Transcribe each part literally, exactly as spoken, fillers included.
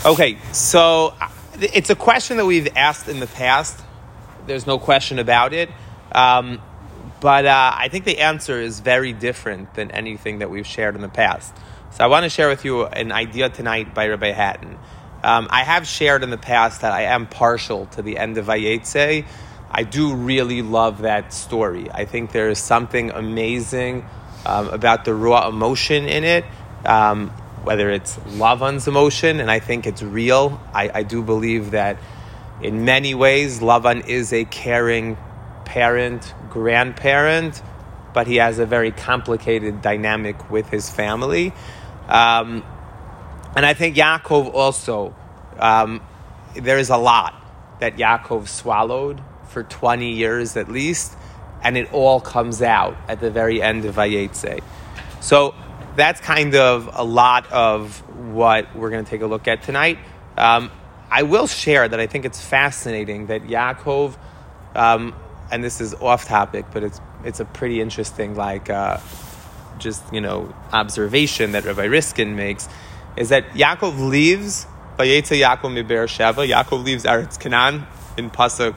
Okay, so it's a question that we've asked in the past. There's no question about it. Um, but uh, I think the answer is very different than anything that we've shared in the past. So I want to share with you an idea tonight by Rabbi Hatton. Um, I have shared in the past that I am partial to the end of Vayetze. I do really love that story. I think there is something amazing um, about the raw emotion in it. Um, whether it's Lavan's emotion, and I think it's real. I, I do believe that in many ways, Lavan is a caring parent, grandparent, but he has a very complicated dynamic with his family. Um, and I think Yaakov also, um, there is a lot that Yaakov swallowed for twenty years at least, and it all comes out at the very end of Vayetze. So that's kind of a lot of what we're going to take a look at tonight. Um, I will share that I think it's fascinating that Yaakov, um, and this is off topic, but it's it's a pretty interesting, like, uh, just, you know, observation that Rabbi Riskin makes, is that Yaakov leaves, Vayetze Yaakov mi Beersheva, Yaakov leaves Eretz Canaan in Pasuk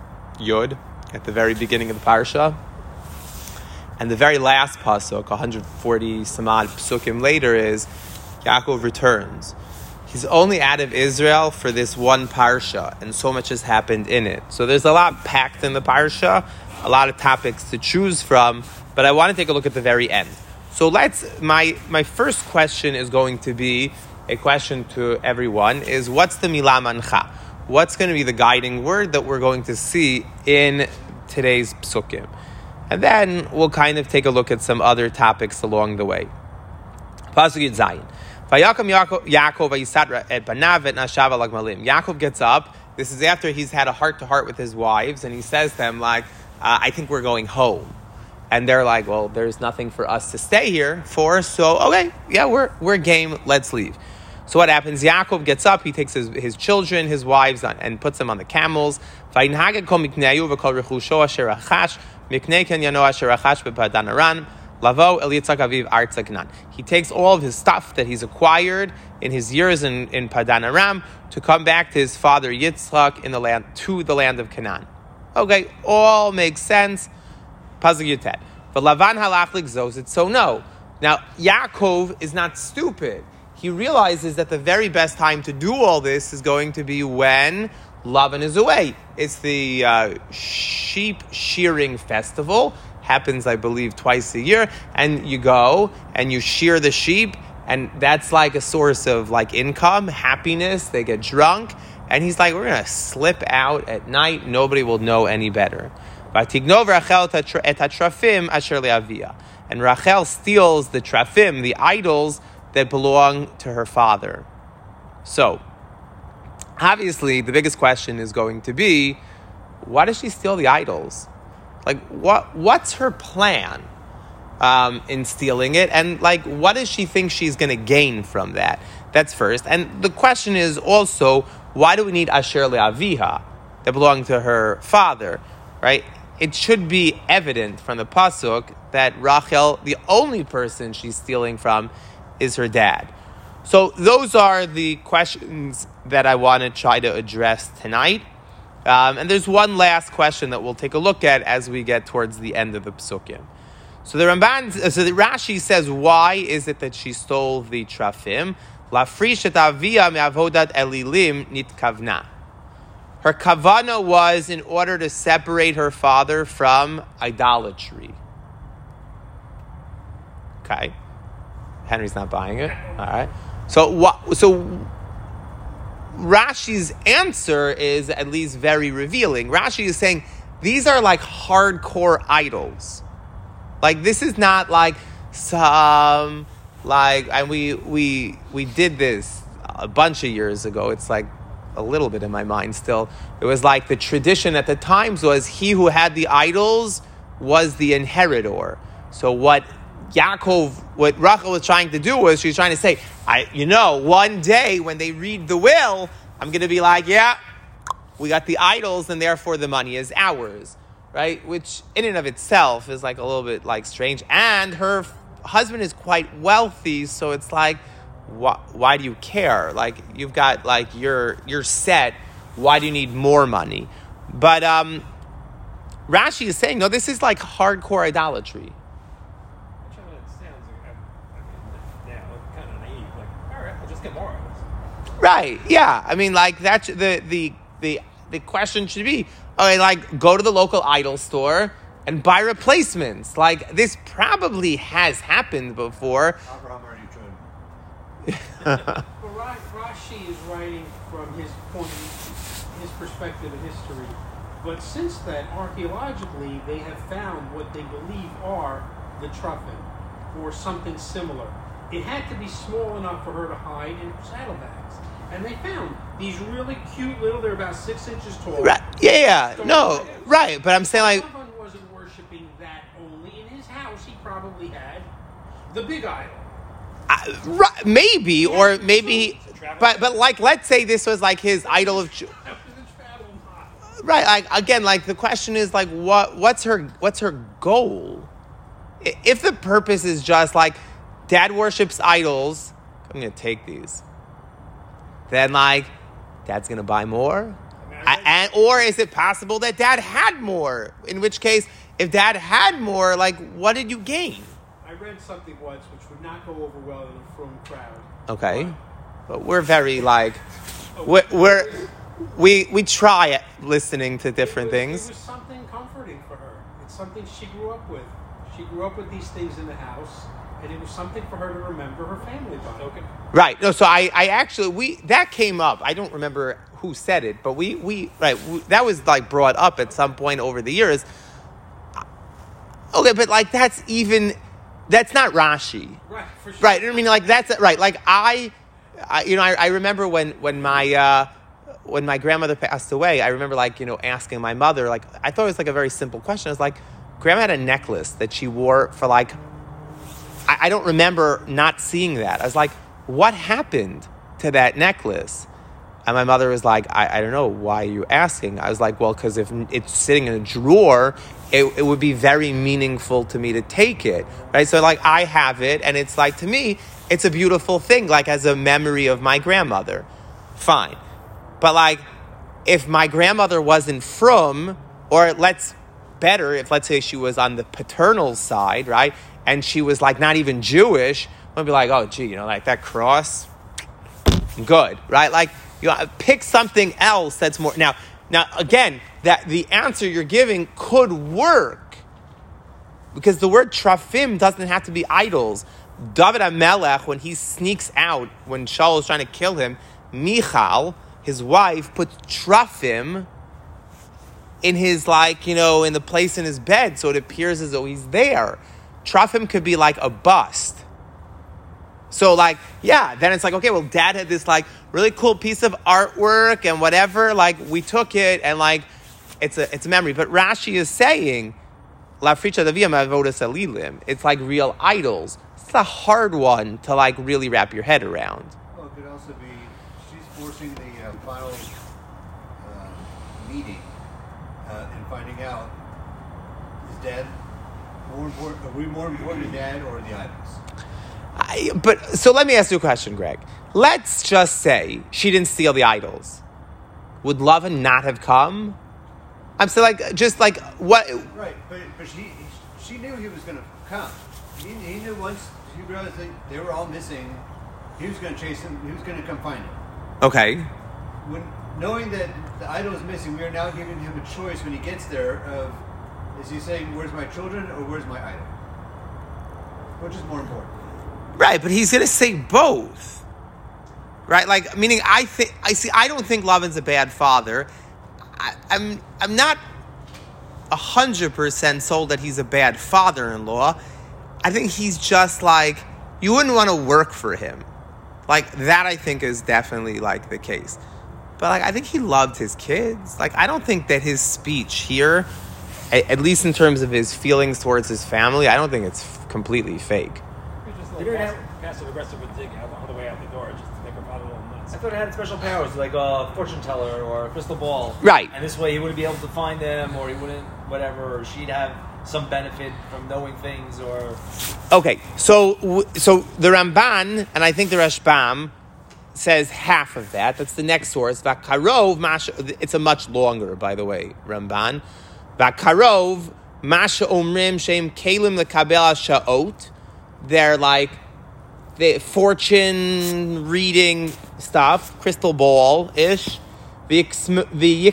Yod, at the very beginning of the parsha. And the very last pasuk, one hundred forty samad psukim later, is Yaakov returns. He's only out of Israel for this one parsha, and so much has happened in it. So there's a lot packed in the parsha, a lot of topics to choose from, but I want to take a look at the very end. So let's, my my first question is going to be a question to everyone, is what's the milah mancha? What's going to be the guiding word that we're going to see in today's psukim? And then we'll kind of take a look at some other topics along the way. Pasuk Yud Zayin. Vayakam Yaakov vayisat et banav et nashav al agmalim. Yaakov gets up. This is after he's had a heart-to-heart with his wives, and he says to them, like, uh, I think we're going home. And they're like, well, there's nothing for us to stay here for, so, okay, yeah, we're we're game, let's leave. So what happens? Yaakov gets up, he takes his, his children, his wives, on, and puts them on the camels. Vayinhaged kol mikneyu v'kol rechusho asher achash miknei ken yano asher achash bepadan aram lavo el Yitzchak aviv artza Canaan. He takes all of his stuff that he's acquired in his years in, in Padan Aram to come back to his father Yitzchak in the land, to the land of Canaan. Okay, all makes sense. Pasuk Yutet. But Lavan halach ligzos. So no. Now Yaakov is not stupid. He realizes that the very best time to do all this is going to be when Lavan is away. It's the uh, sheep shearing festival. Happens, I believe, twice a year. And you go and you shear the sheep, and that's like a source of like income, happiness. They get drunk. And he's like, we're going to slip out at night. Nobody will know any better. And Rachel steals the trafim, the idols that belong to her father. So, obviously, the biggest question is going to be, why does she steal the idols? Like, what? What's her plan um, in stealing it? And, like, what does she think she's going to gain from that? That's first. And the question is also, why do we need Asher Le'aviha, that belong to her father, right? It should be evident from the pasuk that Rachel, the only person she's stealing from, is her dad. So those are the questions that I want to try to address tonight. Um, and there's one last question that we'll take a look at as we get towards the end of the psukim. So the Ramban, so the Rashi says, why is it that she stole the trafim? Lafrish et avia me'avodat elilim nitkavna. Her kavana was in order to separate her father from idolatry. Okay. Henry's not buying it. All right. So what? So Rashi's answer is at least very revealing. Rashi is saying these are like hardcore idols. Like this is not like some like, and we we we did this a bunch of years ago. It's like a little bit in my mind still. It was like the tradition at the times was he who had the idols was the inheritor. So what Yaakov, what Rachel was trying to do was she was trying to say, I, you know, one day when they read the will, I'm going to be like, yeah, we got the idols and therefore the money is ours, right? Which in and of itself is like a little bit like strange. And her husband is quite wealthy, so it's like, why, why do you care? Like, you've got, like, you're, you're set. Why do you need more money? But um, Rashi is saying, no, this is like hardcore idolatry. Right, yeah. I mean, like, that's the, the, the, the question should be, okay, like, go to the local idol store and buy replacements. Like, this probably has happened before. But Rashi is writing from his point, his perspective of history. But since then, archaeologically, they have found what they believe are the truffin, or something similar. It had to be small enough for her to hide in her saddlebags. And they found these really cute little, they're about six inches tall. Right. Yeah, yeah. No, right. But I'm saying, like, Lavan wasn't worshiping that only. In his house, he probably had the big idol. Uh, right, maybe, yeah, or maybe, but but like, let's say this was like his idol of, right? Like, again, like, the question is, like, what what's her what's her goal? If the purpose is just like, Dad worships idols, I'm gonna take these. Then, like, Dad's gonna buy more, I, and or is it possible that Dad had more? In which case, if Dad had more, like, what did you gain? I read something once which would not go over well in a frum crowd. Okay, but, but we're very like, we're, we're we we try listening to different it was, things. It was something comforting for her. It's something she grew up with. She grew up with these things in the house. And it was something for her to remember her family by. Okay. Right. No. So I, I actually we that came up. I don't remember who said it, but we we right we, that was like brought up at some point over the years. Okay, but like that's even that's not Rashi. Right. For sure. Right. I mean, like that's right. Like I, I you know, I, I remember when when my uh, when my grandmother passed away. I remember like you know asking my mother. Like I thought it was like a very simple question. I was like, Grandma had a necklace that she wore for like. I don't remember not seeing that. I was like, what happened to that necklace? And my mother was like, I, I don't know. Why are you asking? I was like, well, because if it's sitting in a drawer, it, it would be very meaningful to me to take it. Right? So, like, I have it, and it's like, to me, it's a beautiful thing, like, as a memory of my grandmother. Fine. But, like, if my grandmother wasn't from, or let's, better, if let's say she was on the paternal side, right? And she was like not even Jewish, I'd be like, oh, gee, you know, like that cross, good, right? Like, you know, pick something else that's more. Now, now again, that the answer you're giving could work because the word trafim doesn't have to be idols. David HaMelech, when he sneaks out, when Shaul is trying to kill him, Michal, his wife, puts trafim in his, like, you know, in the place in his bed, so it appears as though he's there. Trafim could be like a bust. So, like, yeah, then it's like, okay, well, Dad had this, like, really cool piece of artwork and whatever. Like, we took it and, like, it's a it's a memory. But Rashi is saying, La fricha daviyam avodas elilim. It's like real idols. It's a hard one to, like, really wrap your head around. Well, it could also be she's forcing the uh, final uh, meeting uh, and finding out, is Dad more important, are we more important to Dad or the idols? I, but so let me ask you a question, Greg. Let's just say she didn't steal the idols. Would Lavan not have come? I'm saying, like, just like what? Right, but but she she knew he was going to come. He, he knew once he realized that they were all missing, he was going to chase him. He was going to come find him. Okay. When knowing that the idol is missing, we are now giving him a choice when he gets there of, is he saying, where's my children or where's my idol? Which is more important? Right, but he's going to say both. Right? Like, meaning I think, I see, I don't think Lavan's a bad father. I, I'm, I'm not a hundred percent sold that he's a bad father-in-law. I think he's just like, you wouldn't want to work for him. Like, that I think is definitely like the case. But like, I think he loved his kids. Like, I don't think that his speech here, at least in terms of his feelings towards his family, I don't think it's completely fake. They didn't have passive aggressive with dig out on the way out the door just to make her father a little nuts. I thought it had special powers, like a fortune teller or a crystal ball. Right. And this way he wouldn't be able to find them, or he wouldn't, whatever, or she'd have some benefit from knowing things, or Okay, so w- so the Ramban and I think the Rashbam says half of that. That's the next source. Vakarov, Masha. It's a much longer, by the way, Ramban. Vakarov, Masha Omrim Shem Kalim Lekabel Sha'ot. They're like the fortune reading stuff, crystal ball ish. V'yiksimu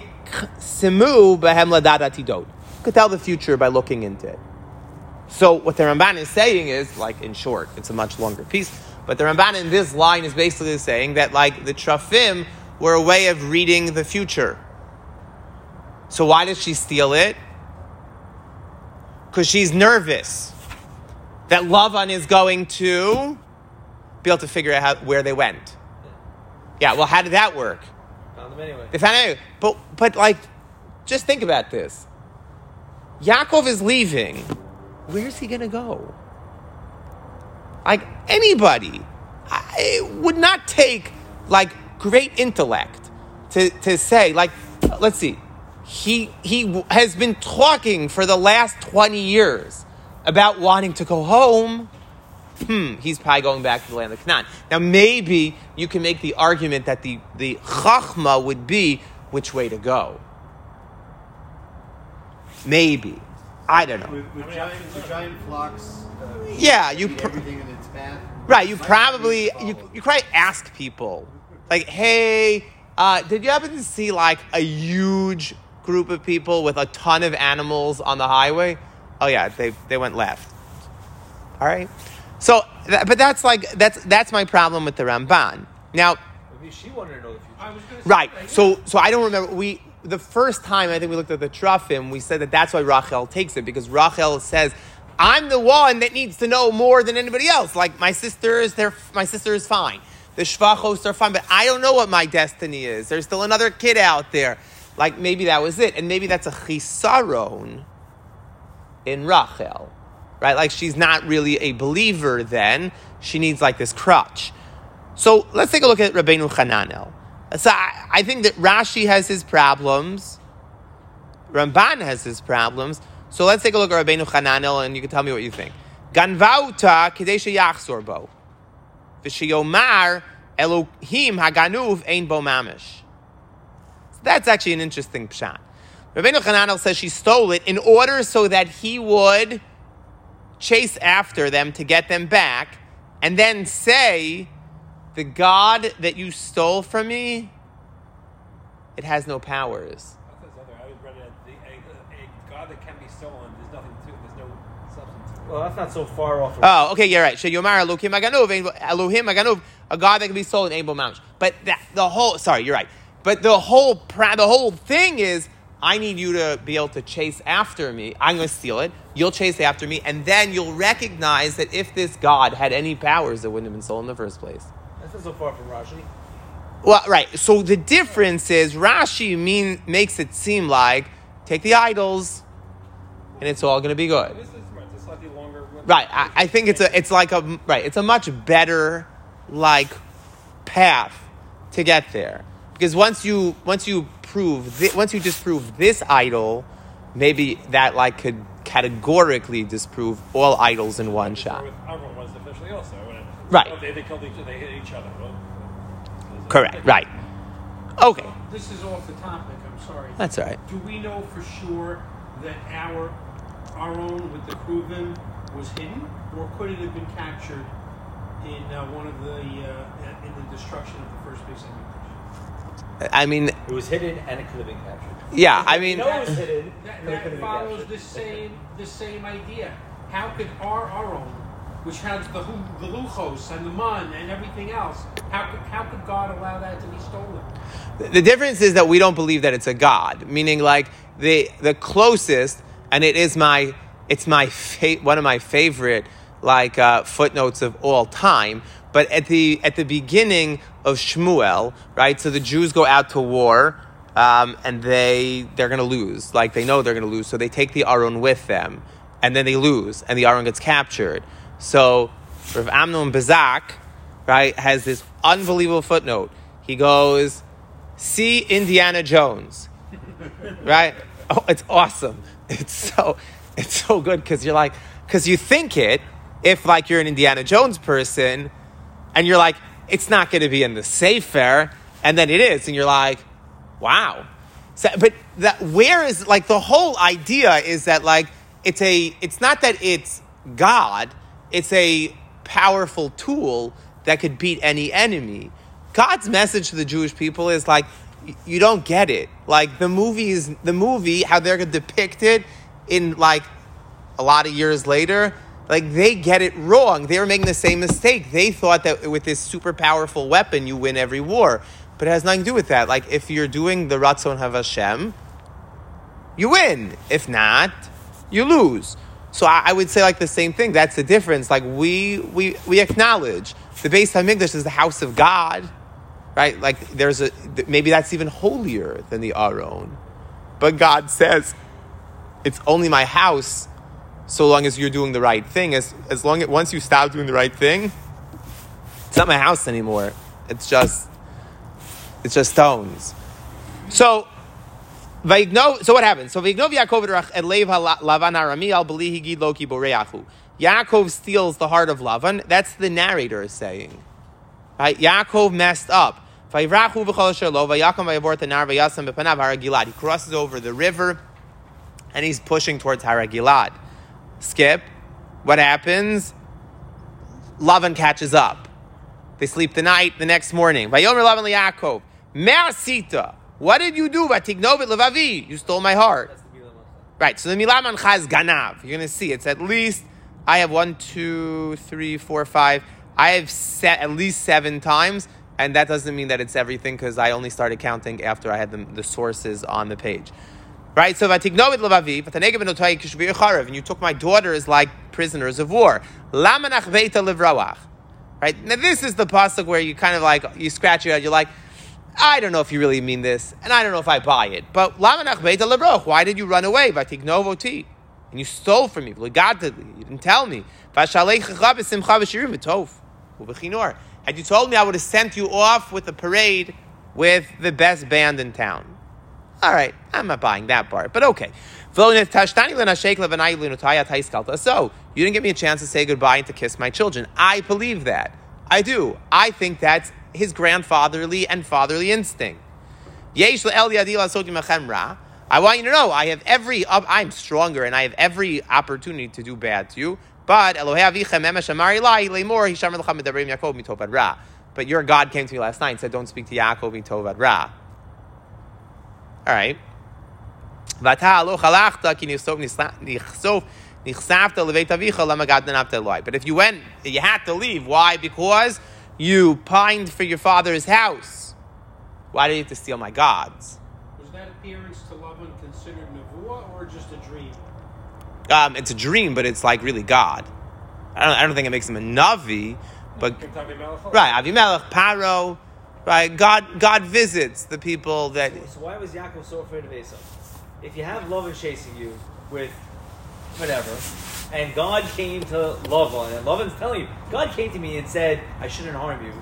behem ladad atidot. You could tell the future by looking into it. So what the Ramban is saying is, like in short, it's a much longer piece, but the Ramban in this line is basically saying that like the Trafim were a way of reading the future. So why does she steal it? Because she's nervous that Lavan is going to be able to figure out how, where they went. Yeah, well, how did that work? found them anyway. They found out anyway. But, but like, just think about this. Yaakov is leaving. Where's he going to go? Like, anybody I, would not take, like, great intellect to, to say, like, let's see. He, he has been talking for the last twenty years about wanting to go home. Hmm, he's probably going back to the land of Canaan. Now, maybe you can make the argument that the, the chachma would be which way to go. Maybe. I don't know. With, with, giant, with giant flocks, uh, Yeah, you eat pr- everything in its path. Right, you Might probably, be you, followed. you probably ask people, like, hey, uh, did you happen to see, like, a huge group of people with a ton of animals on the highway? Oh, yeah, they they went left. All right? So, that, but that's like, that's that's my problem with the Ramban. Now, Maybe she wanted to know the future. I was gonna say right, that, yeah. so so I don't remember, we, the first time I think we looked at the Trafim, we said that that's why Rachel takes it, because Rachel says, I'm the one that needs to know more than anybody else. Like, my sisters, they're, my sister is fine. The Shvachos are fine, but I don't know what my destiny is. There's still another kid out there. Like, maybe that was it. And maybe that's a chisaron in Rachel. Right? Like, she's not really a believer then. She needs, like, this crutch. So, let's take a look at Rabbeinu Hananel. So, I, I think that Rashi has his problems. Ramban has his problems. So let's take a look at Rabbeinu Hananel, and you can tell me what you think. Ganvauta kidei sheyachzor bo, v'sheyomar Elohim haganuv ein bo mamish. So that's actually an interesting pshat. Rabbeinu Hananel says she stole it in order so that he would chase after them to get them back, and then say, the God that you stole from me, it has no powers. I thought it's other. I read it. The, a, a God that can be stolen. There's nothing to. There's no substance to it. Well, that's not so far off. Oh, okay, you're right. Sheyomar Elohim haganuv, ein bo- Elohim haganuv, a God that can be stolen, ein bo mamish. But that, the whole, sorry, you're right. But the whole, pra- the whole thing is, I need you to be able to chase after me. I'm going to steal it. You'll chase after me, and then you'll recognize that if this God had any powers, it wouldn't have been stolen in the first place. That's not so far from Rashi. Well, right. So the difference is Rashi mean makes it seem like take the idols, and it's all going to be good. This is right. It's a slightly longer. Right. I, I think it's a it's like a right. It's a much better like path to get there, because once you once you prove thi- once you disprove this idol, maybe that like could categorically disprove all idols in one shot. With Avram was officially also. When it, Right. Oh, they, they killed each other. They hit each other. Well, Correct. Right. Okay. This is off the topic. I'm sorry. That's all right. Do we know for sure that our our own with the Kruvim was hidden, or could it have been captured in uh, one of the uh, in the destruction of the first base Hamikdash? I mean, It was hidden and it could have been captured. yeah. I mean, You know it was hidden. That, but it could that have been follows captured. the same the same idea. How could our our own, which has the hu- the luchos and the mun and everything else, how could how could God allow that to be stolen? the difference is that we don't believe that it's a god. Meaning, like the the closest, and it is my it's my fa- one of my favorite like uh, footnotes of all time. But at the at the beginning of Shmuel, right? So the Jews go out to war, um, and they they're going to lose. Like they know they're going to lose, so they take the Aron with them, and then they lose, and the Aron gets captured. So Rav Amnon Bazak, right, has this unbelievable footnote. He goes, "See Indiana Jones," right? Oh, it's awesome. It's so. it's so good because you're like, because you think it, if like you're an Indiana Jones person, and you're like, it's not going to be in the Sefer, and then it is, and you're like, wow. So, but that where is like the whole idea is that like it's a, it's not that it's God, it's a powerful tool that could beat any enemy. God's message to the Jewish people is like, you don't get it. Like the movie is the movie, how they're going to depict it in like a lot of years later, like they get it wrong. They were making the same mistake. They thought that with this super powerful weapon, you win every war. But it has nothing to do with that. Like if you're doing the Ratzon Hav Hashem, you win. If not, you lose. So I, I would say like the same thing. That's the difference. Like we we we acknowledge the Beis Hamikdash is the house of God. Right? Like there's a, maybe that's even holier than the Aron. But God says, it's only my house so long as you're doing the right thing. As as long as, once you stop doing the right thing, it's not my house anymore. It's just, it's just stones. So, Vayigno, so what happens? So Vayigno Yaakov et Lev Lavan Arami al Beli Higid Loki Boreachu. Yaakov steals the heart of Lavan. That's the narrator saying. Right? Yaakov messed up. He crosses over the river and he's pushing towards Har Gilad. Skip. What happens? Lavan catches up. They sleep the night. The next morning, Vayomer Lavan liYaakov, Me'asita. What did you do? Vatignovit levavi. You stole my heart. Right. So the Milah Mancha is ganav. You're going to see it's at least. I have one, two, three, four, five. I have set at least seven times, and that doesn't mean that it's everything because I only started counting after I had the, the sources on the page. Right? So Vatignovit levavi, Vatanegeb enotai kishbi echarev, and you took my daughters like prisoners of war. Lamanach veita livrawach. Right? Now this is the pasuk where you kind of like you scratch your head. You're like, I don't know if you really mean this, and I don't know if I buy it. But Lamanach veita livrawach. Why did you run away? Vatignovoti, and you stole from me. You didn't tell me. Had you told me, I would have sent you off with a parade with the best band in town. All right, I'm not buying that part, but okay. So, you didn't give me a chance to say goodbye and to kiss my children. I believe that. I do. I think that's his grandfatherly and fatherly instinct. I want you to know, I have every, I'm stronger and I have every opportunity to do bad to you. But but your God came to me last night and said, don't speak to Yaakov mitovad ra. All right. But if you went, you had to leave. Why? Because you pined for your father's house. Why did you have to steal my gods? Was that appearance to Lavan considered nevuah or just a dream? Um, it's a dream, but it's like really God. I don't, I don't think it makes him a Navi, but right, Avimelech, Paro, right? God, God visits the people that. So, so why was Yaakov so afraid of Esau? If you have Lavan chasing you with whatever, and God came to Lavan, and Lavan's telling you, God came to me and said, I shouldn't harm you.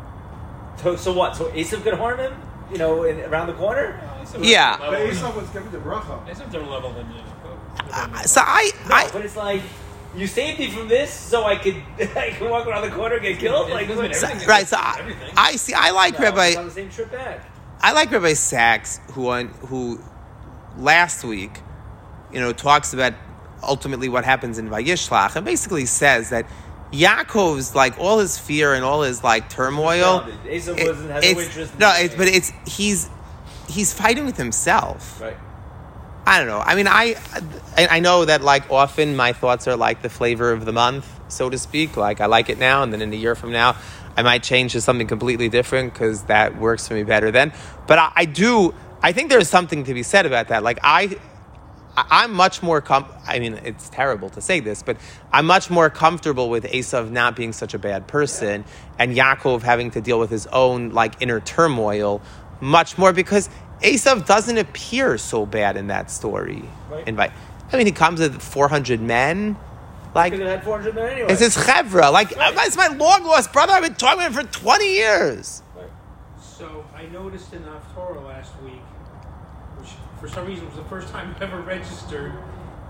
So, so what? So Esau could harm him? You know, in, around the corner? Yeah. But Esau was given the bracha. It's a different level than you. Uh, so I, No, I, but it's like, you saved me from this so I could I could walk around the corner and get killed? Like, It doesn't mean so- everything. right. So I, I see. I like No, Rabbi. it's on the same trip back. I like Rabbi Sachs, who on, who last week, you know, talks about ultimately what happens in Vayishlach, and basically says that Yaakov's like all his fear and all his like turmoil. Esau it- wasn't has no it's- interest. In no, this. it's, but it's he's he's fighting with himself. right. I don't know. I mean, I, I I know that like often my thoughts are like the flavor of the month, so to speak. Like I like it now, and then in a year from now, I might change to something completely different because that works for me better then. But I, I do. I think there's something to be said about that. Like I, I- I'm much more. Com- I mean, it's terrible to say this, but I'm much more comfortable with Esav not being such a bad person, and Yaakov having to deal with his own like inner turmoil much more because Esav doesn't appear so bad in that story. Right. Invite. I mean, he comes with four hundred men. Like, Could have had four hundred men anyway. it's his chevra. Like, Right. it's my long lost brother. I've been talking to him for twenty years. Right. So I noticed in Haftorah last week, which for some reason was the first time I ever registered,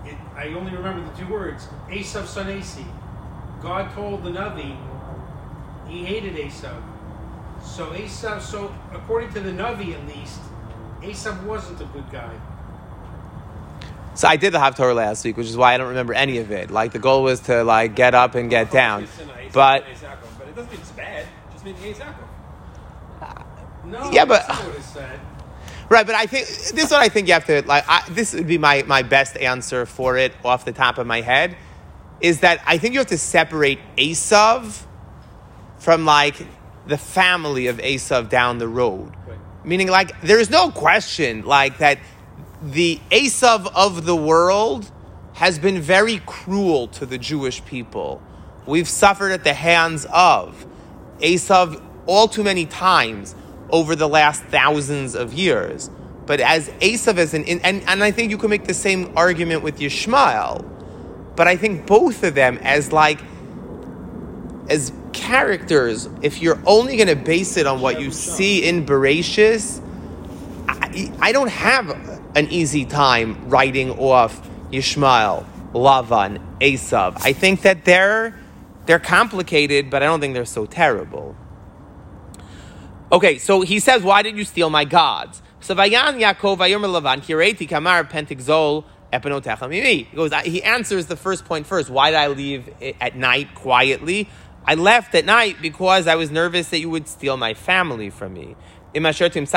it, I only remember the two words, Esav son Esi. God told the Navi he hated Esav. So Esav, so according to the Navi at least, Esav wasn't a good guy. So I did the Haftorah last week, which is why I don't remember any of it. Like the goal was to like get up and get down, but but it doesn't mean it's bad. It just means Esav. No, yeah, but that's not what it said. Right, but I think this is what I think you have to like. I, this would be my my best answer for it off the top of my head, is that I think you have to separate Esav from like the family of Esav down the road. Right. Meaning, like, there is no question like that. The Esav of the world has been very cruel to the Jewish people. We've suffered at the hands of Esav all too many times over the last thousands of years. But as Esav is an, and, and I think you can make the same argument with Yishmael, but I think both of them as like, as characters, if you're only going to base it on what you see in Bereshis, I, I don't have an easy time writing off Yishmael, Lavan, Esav. I think that they're they're complicated, but I don't think they're so terrible. Okay, so he says, why did you steal my gods? So Vayan Yaakov Vayomer Lavan Kireti Kamar Pentigzol Epenotecha Mimi. He goes, he answers the first point first. Why did I leave at night quietly? I left at night because I was nervous that you would steal my family from me. But he says,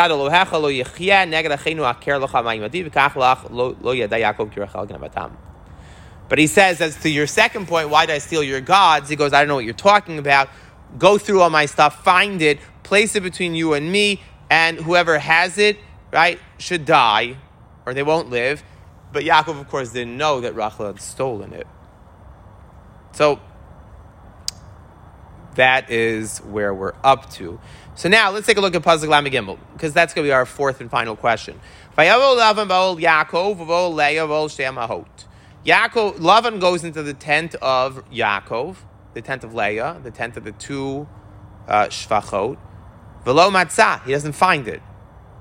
as to your second point, why did I steal your gods? He goes, I don't know what you're talking about. Go through all my stuff, find it, place it between you and me, and whoever has it, right, should die, or they won't live. But Yaakov, of course, didn't know that Rachel had stolen it. So that is where we're up to. So now let's take a look at Pasuk Lamed Gimel, because that's going to be our fourth and final question. Yaakov, Lavan goes into the tent of Yaakov, the tent of Leah, the tent of the two uh, Shvachot. V'lo matzah, he doesn't find it.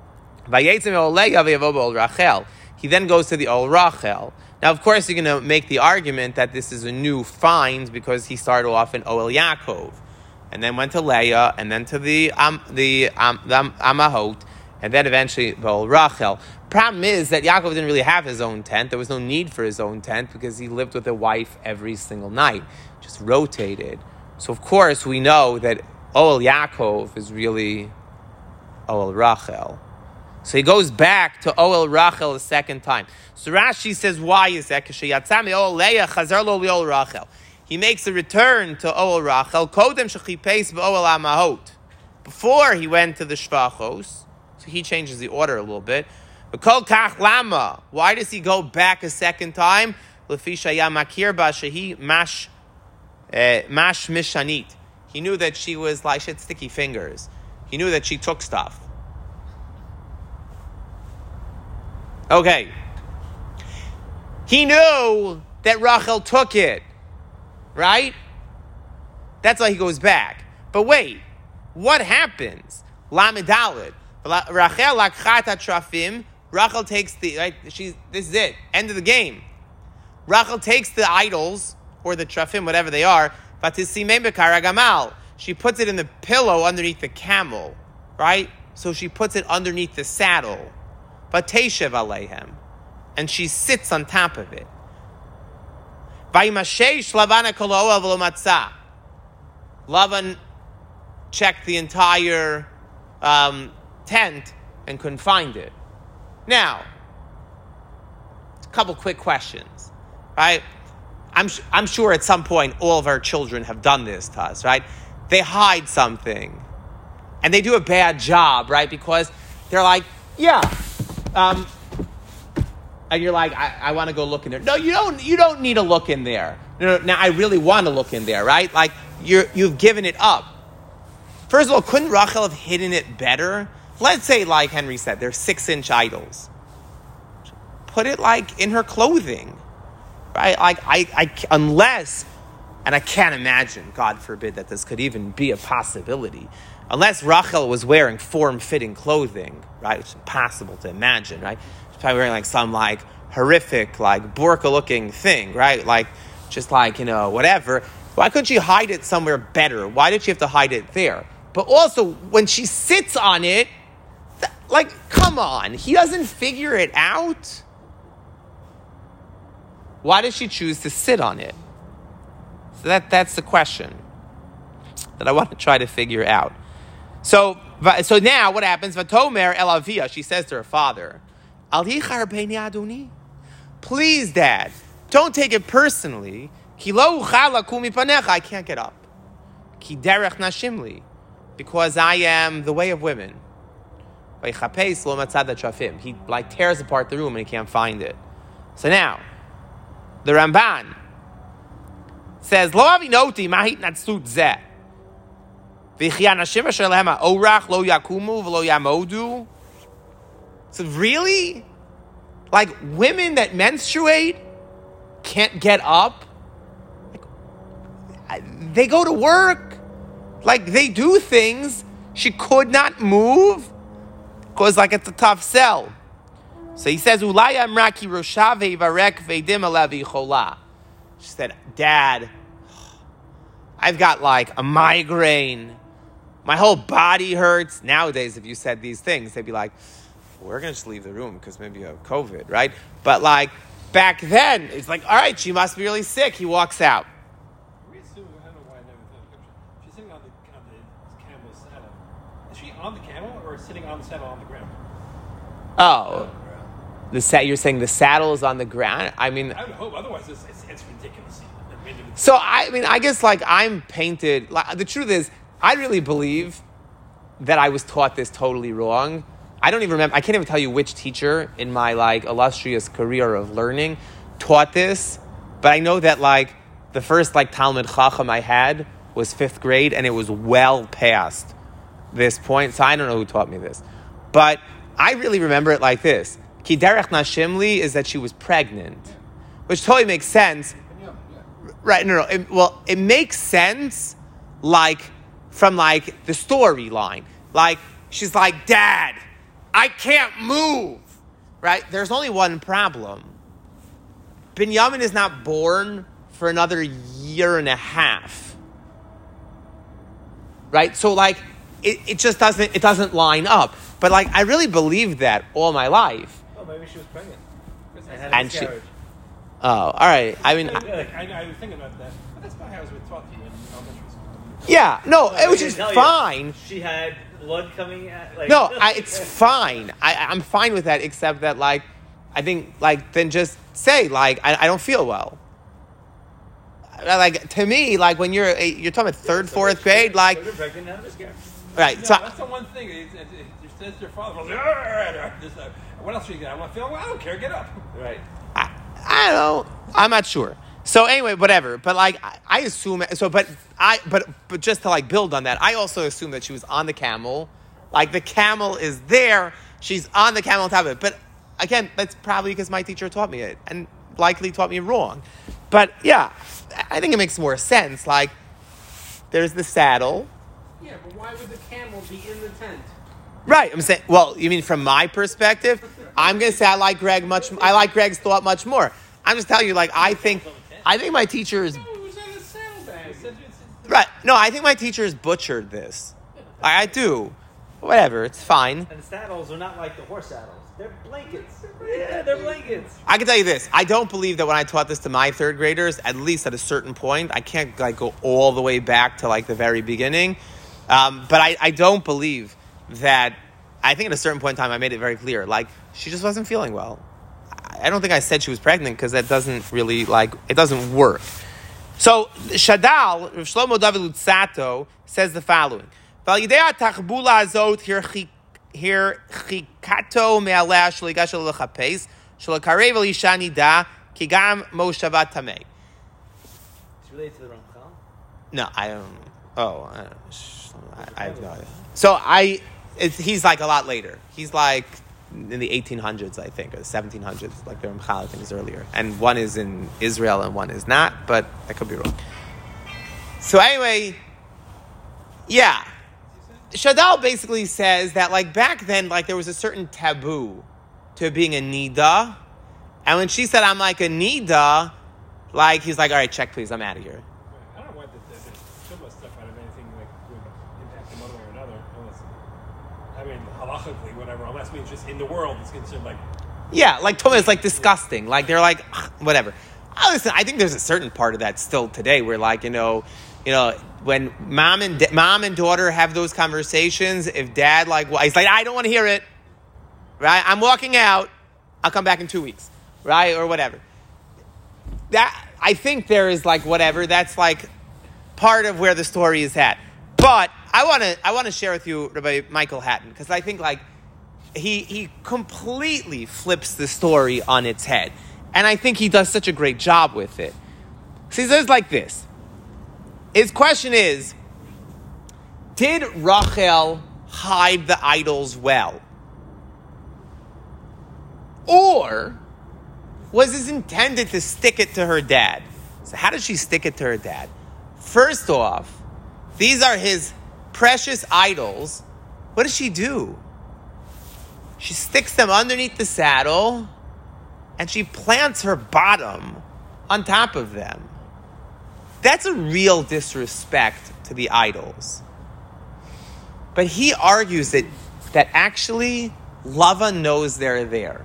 He then goes to the Ol Rachel. Now, of course, you're going to make the argument that this is a new find because he started off in Ol Yaakov, and then went to Leah, and then to the um, the, um, the Amahot, and then eventually Ol Rachel. Problem is that Yaakov didn't really have his own tent. There was no need for his own tent because he lived with a wife every single night, just rotated. So, of course, we know that Ol Yaakov is really Ol Rachel. So he goes back to Ol Rachel a second time. So Rashi says, why is that? He makes a return to Ol Rachel. Before he went to the Shvachos, so he changes the order a little bit. Why does he go back a second time? Mash mishanit. He knew that she was like, she had sticky fingers. He knew that she took stuff. Okay. He knew that Rachel took it. Right? That's why he goes back. But wait, what happens? Lamedalid. Rachel lakchat trafim. Rachel takes the, right, she's, this is it. End of the game. Rachel takes the idols, or the trafim, whatever they are, vatisimei bekaragamal. She puts it in the pillow underneath the camel. Right? So she puts it underneath the saddle. Vateshev aleihem, and she sits on top of it. Vayimashesh Lavan koloa v'lo matzah. Lavan checked the entire um, tent and couldn't find it. Now, a couple quick questions, right? I'm I'm sure at some point all of our children have done this to us, right? They hide something, and they do a bad job, right? Because they're like, yeah. Um, and you're like, I, I want to go look in there. No, you don't. You don't need to look in there. No, no, now I really want to look in there, right? Like you're you've given it up. First of all, couldn't Rachel have hidden it better? Let's say, like Henry said, they're six-inch idols. Put it like in her clothing, right? Like I, I, unless, and I can't imagine, God forbid, that this could even be a possibility. Unless Rachel was wearing form-fitting clothing, right? It's impossible to imagine, right? She's probably wearing like some like horrific, like burqa-looking thing, right? Like, just like, you know, whatever. Why couldn't she hide it somewhere better? Why did she have to hide it there? But also, when she sits on it, th- like, come on, he doesn't figure it out. Why does she choose to sit on it? So that that's the question that I want to try to figure out. So, so now what happens? Vatomer el avia, she says to her father, Al yichar beini adoni. Please, Dad, don't take it personally. Ki lo uchal lakum mipanecha. I can't get up. Ki derech nashimli, because I am the way of women. Vaychapes lo matzad trafim. He like tears apart the room and he can't find it. So now, the Ramban says, Lo avinoti mahit natsut zeh. V'chyan hashim asher lehem ha'orach lo yakumu v'lo yamodu. So really? Like, women that menstruate can't get up? Like, they go to work. Like, they do things. She could not move because, like, it's a tough sell. So he says, Ulai amraki rosha ve'varek ve'dim alevi chola. She said, Dad, I've got, like, a migraine. My whole body hurts. Nowadays, if you said these things, they'd be like, we're going to just leave the room because maybe you have COVID, right? But, like, back then, it's like, all right, she must be really sick. He walks out. We assume, I don't know why I never thought of the picture. She's sitting on the, on the camel's saddle. Is she on the camel or sitting on the saddle on the ground? Oh. The sa- You're saying the saddle is on the ground? I mean... I would hope. Otherwise, it's, it's, it's ridiculous. I mean, it's, So, I mean, I guess, like, I'm painted... Like, the truth is, I really believe that I was taught this totally wrong. I don't even remember... I can't even tell you which teacher in my, like, illustrious career of learning taught this. But I know that, like, the first, like, Talmud Chacham I had was fifth grade, and it was well past this point. So I don't know who taught me this. But I really remember it like this. Ki derech nashimli is that she was pregnant, which totally makes sense. Right, no, no. It, well, it makes sense, like, from, like, the storyline. Like, she's like, Dad, I can't move. Right? There's only one problem. Binyamin is not born for another year and a half. Right? So, like, it, it just doesn't, it doesn't line up. But, like, I really believed that all my life. Maybe she was pregnant. And, had a And she- miscarriage. Oh, all right. I mean, I, I, I was thinking about that. But that's not how it was taught to you in elementary school. yeah, no, it was They just didn't tell you. fine. She had blood coming out. Like, No, I, it's fine. I, I'm fine with that, except that, like, I think, like, then just say, like, I, I don't feel well. Like, to me, like, when you're you're talking about third, fourth grade, like, You're pregnant, had a miscarriage. right? No, So, that's the one thing. It, it, it, it says to your father, just, uh, what else are you got? I'm not feeling well. I don't care. Get up. Right. I, I don't know. I'm not sure. So anyway, whatever. But like, I, I assume so. But I, but but just to like build on that, I also assume that she was on the camel. Like the camel is there. She's on the camel on top of it. But again, that's probably because my teacher taught me it, and likely taught me wrong. But yeah, I think it makes more sense. Like, there's the saddle. Yeah, but why would the camel be in the tent? Right. I'm saying, well, you mean from my perspective? I'm going to say I like Greg much, I like Greg's thought much more. I'm just telling you, like, I think, I think my teachers, No, it was on a saddlebag. right. No, I think my teachers butchered this. I, I do. Whatever. It's fine. And the saddles are not like the horse saddles. They're blankets. Yeah, they're blankets. I can tell you this. I don't believe that when I taught this to my third graders, at least at a certain point, I can't like go all the way back to like the very beginning. Um, but I, I don't believe that, I think at a certain point in time, I made it very clear. Like, she just wasn't feeling well. I don't think I said she was pregnant because that doesn't really, like, it doesn't work. So, Shadal, Rav Shlomo David Lutzato, says the following. Validea tachbula azot here chikato me'aleh sheligash l'chapes shelakarev elisha nida kigam moshavat tamei. It's related to the Ramchal. No, I don't. Oh, I, don't, I, I have no idea. So I, it's, he's like a lot later. He's like in the eighteen hundreds, I think, or the seventeen hundreds. Like the Ramchal, I think, is earlier. And one is in Israel and one is not, but I could be wrong. So anyway, yeah. Shadal basically says that like back then, like there was a certain taboo to being a nida, And when she said, I'm like a Nida, like, he's like, all right, check, please, I'm out of here. I don't want the, the, the Shubha stuff out of anything like would impact him one way or another, unless, I mean, halachically, whatever, unless means just in the world it's considered like. Yeah, like, Tumah is like disgusting. Like, they're like, ugh, whatever. Oh, listen, I think there's a certain part of that still today where, like, you know, you know, when mom and da- mom and daughter have those conversations, if dad, like, well, he's like, I don't want to hear it, right? I'm walking out. I'll come back in two weeks, right? Or whatever. That, I think there is, like, whatever. That's, like, part of where the story is at. But I want to I want to share with you Rabbi Michael Hatton, because I think, like, he he completely flips the story on its head. And I think he does such a great job with it. So he says like this. His question is, did Rachel hide the idols well? Or was this intended to stick it to her dad? So how does she stick it to her dad? First off, these are his precious idols. What does she do? She sticks them underneath the saddle and she plants her bottom on top of them. That's a real disrespect to the idols. But he argues that, that actually Lava knows they're there.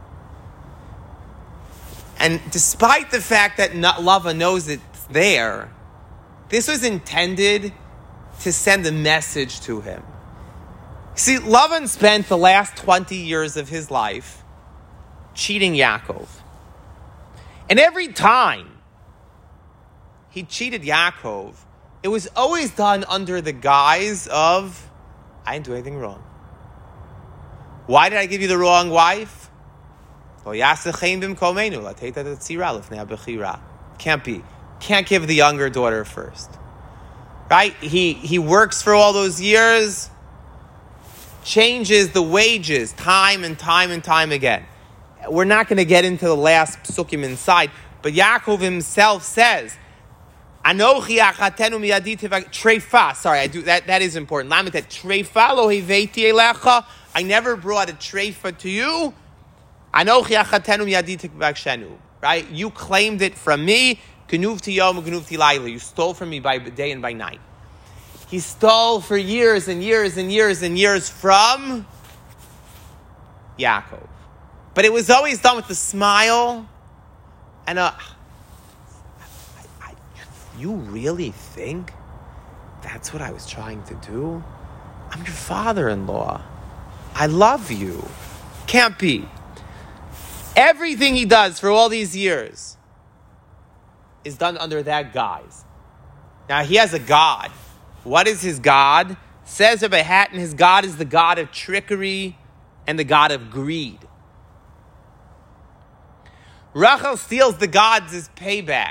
And despite the fact that Lava knows it's there, this was intended to send a message to him. See, Lavan spent the last twenty years of his life cheating Yaakov. And every time he cheated Yaakov, it was always done under the guise of, I didn't do anything wrong. Why did I give you the wrong wife? Can't be. Can't give the younger daughter first. Right? He he works for all those years, changes the wages time and time and time again. We're not going to get into the last psukim inside, but Yaakov himself says, Anochi achatenu miyadi treifa. Sorry, I do that. That is important. Lamitet treifa lo hiveiti elecha. I never brought a treifa to you. Anochi achatenu miyadi tikvakshenu. Right? You claimed it from me. Genuvti yom, genuvti laila. You stole from me by day and by night. He stole for years and years and years and years from Yaakov. But it was always done with a smile and a, I, I, you really think that's what I was trying to do? I'm your father-in-law. I love you. Can't be. Everything he does for all these years is done under that guise. Now, he has a God. What is his God? Says Rabbi Hatton, his God is the God of trickery and the God of greed. Rachel steals the gods as payback.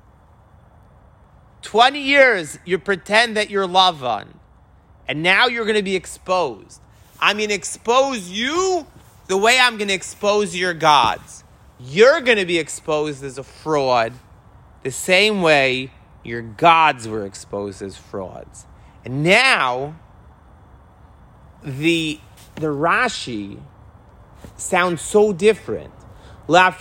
Twenty years, you pretend that you're Lavan, and now you're going to be exposed. I'm going to expose you the way I'm going to expose your gods. You're going to be exposed as a fraud the same way your gods were exposed as frauds. And now, the, the Rashi sounds so different. Her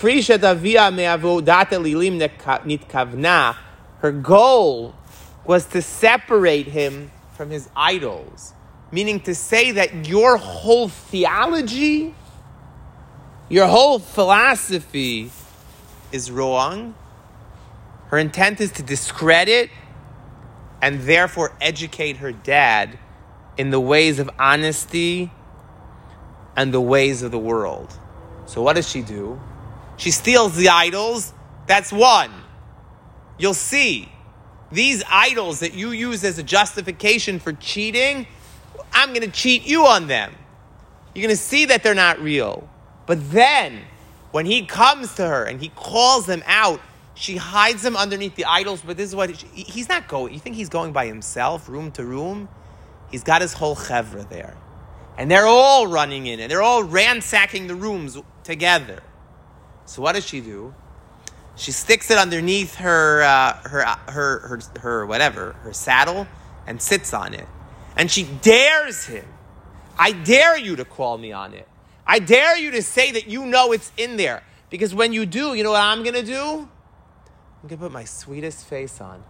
goal was to separate him from his idols, meaning to say that your whole theology, your whole philosophy is wrong. Her intent is to discredit and therefore educate her dad in the ways of honesty and the ways of the world. So what does she do? She steals the idols. That's one. You'll see. These idols that you use as a justification for cheating, I'm going to cheat you on them. You're going to see that they're not real. But then, when he comes to her and he calls them out, she hides them underneath the idols. But this is what, he, he's not going. You think he's going by himself, room to room? He's got his whole chevra there. And they're all running in, and they're all ransacking the rooms together. So what does she do? She sticks it underneath her, uh, her, her, her, her, whatever, her saddle, and sits on it. And she dares him. I dare you to call me on it. I dare you to say that you know it's in there. Because when you do, you know what I'm going to do? I'm going to put my sweetest face on.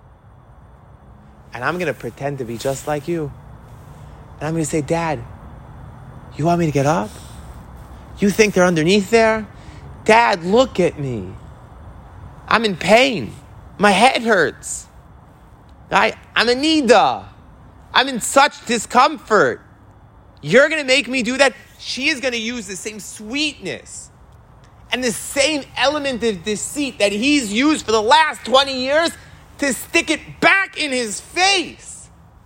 And I'm going to pretend to be just like you. And I'm going to say, Dad, you want me to get up? You think they're underneath there? Dad, look at me. I'm in pain. My head hurts. I, I'm a nida. I'm in such discomfort. You're going to make me do that? She is going to use the same sweetness and the same element of deceit that he's used for the last twenty years to stick it back in his face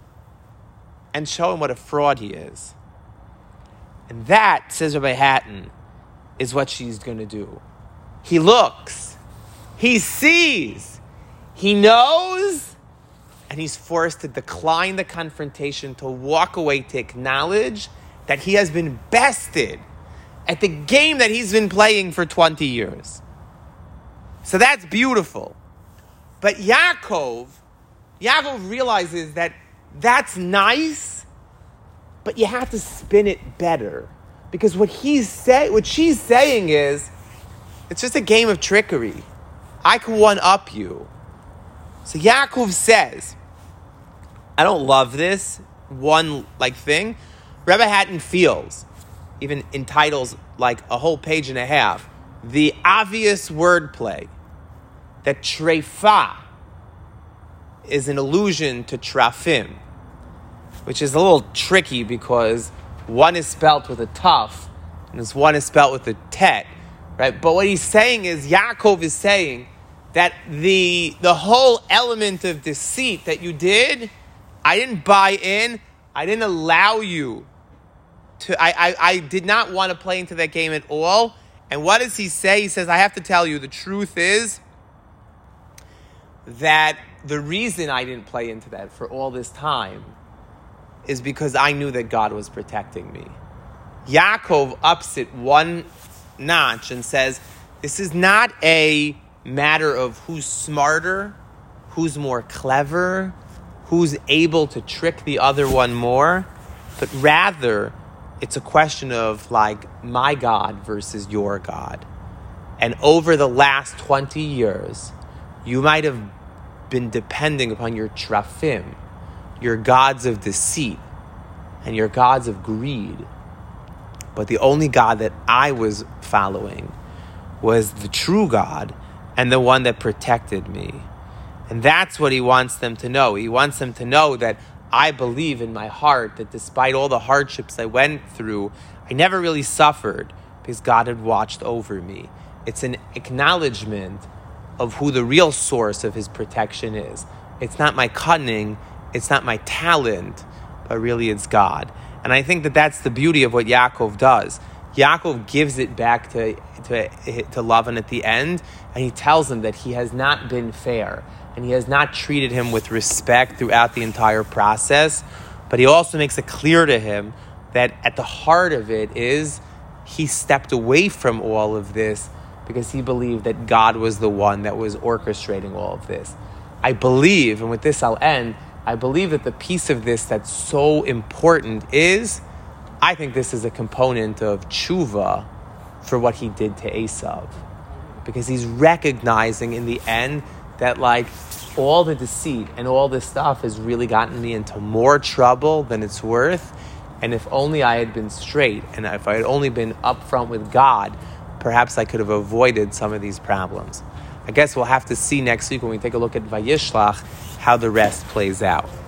and show him what a fraud he is. And that, says Rabbi Hatton, is what she's going to do. He looks, he sees, he knows, and he's forced to decline the confrontation, to walk away, to acknowledge that he has been bested at the game that he's been playing for twenty years. So that's beautiful. But Yaakov, Yaakov realizes that that's nice, but you have to spin it better. Because what he's say, what she's saying is, it's just a game of trickery. I can one-up you. So Yaakov says, I don't love this one like thing. Rebbe Hatton feels, even entitles like a whole page and a half, the obvious wordplay that treifa is an allusion to trafim, which is a little tricky because one is spelt with a taf and this one is spelt with a tet, right? But what he's saying is, Yaakov is saying that the the whole element of deceit that you did, I didn't buy in, I didn't allow you to, I, I, I did not want to play into that game at all. And what does he say? He says, I have to tell you, the truth is that the reason I didn't play into that for all this time is because I knew that God was protecting me. Yaakov ups it one notch and says, this is not a matter of who's smarter, who's more clever, who's able to trick the other one more, but rather it's a question of like my God versus your God. And over the last twenty years, you might have been depending upon your trafim, your gods of deceit, and your gods of greed. But the only God that I was following was the true God and the one that protected me. And that's what he wants them to know. He wants them to know that I believe in my heart that despite all the hardships I went through, I never really suffered because God had watched over me. It's an acknowledgement of who the real source of his protection is. It's not my cunning, it's not my talent, but really it's God. And I think that that's the beauty of what Yaakov does. Yaakov gives it back to, to, to Lavan at the end, and he tells him that he has not been fair, and he has not treated him with respect throughout the entire process. But he also makes it clear to him that at the heart of it is he stepped away from all of this because he believed that God was the one that was orchestrating all of this. I believe, and with this I'll end, I believe that the piece of this that's so important is, I think this is a component of tshuva for what he did to Esav. Because he's recognizing in the end that like all the deceit and all this stuff has really gotten me into more trouble than it's worth. And if only I had been straight, and if I had only been upfront with God, perhaps I could have avoided some of these problems. I guess we'll have to see next week when we take a look at Vayishlach how the rest plays out.